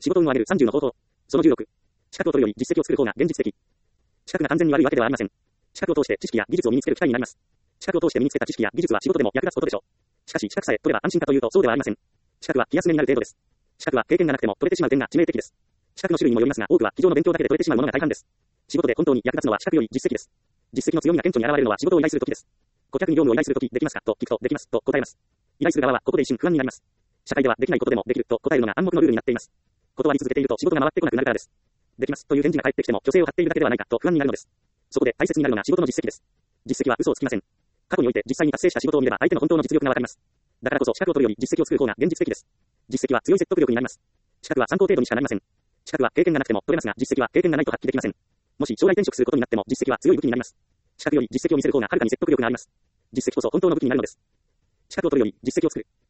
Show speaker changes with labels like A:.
A: 仕事運を上げる30の方法。その16。資格を取るより実績を作る方が現実的。資格が完全に悪いわけではありません。資格を通して知識や技術を身につける機会になります。資格を通して身につけた知識や技術は仕事でも役立つことでしょう。しかし資格さえ取れば安心かというとそうではありません。資格は気休めになる程度です。資格は経験がなくても取れてしまう点が致命的です。資格の種類にもよりますが、多くは机上の勉強だけで取れてしまうものが大半です。仕事で本当に役立つのは資格より実績です。実績の強みが顕著に現れるのは仕事を依頼するときです。顧客に業務を依頼するとき、できますかと聞くと、できますと答えます。依頼する側はここで一瞬不安になります。社会ではできないことでもできると答えるのが暗黙のルールになっています。断り続けていると仕事が回ってこなくなるからです。できますという返事が返ってきても虚勢を張っているだけではないかと不安になるのです。そこで大切になるのが仕事の実績です。実績は嘘をつきません。過去において実際に達成した仕事を見れば相手の本当の実力がわかります。だからこそ資格を取るより実績を作る方が現実的です。実績は強い説得力になります。資格は参考程度にしかなりません。資格は経験がなくても取れますが、実績は経験がないと発揮できません。もし将来転職することになっても実績は強い武器になります。資格より実績を見せる方がはるかに説得力があります。実績こそ本当の武器になるのです。資格を取るより実績を作る。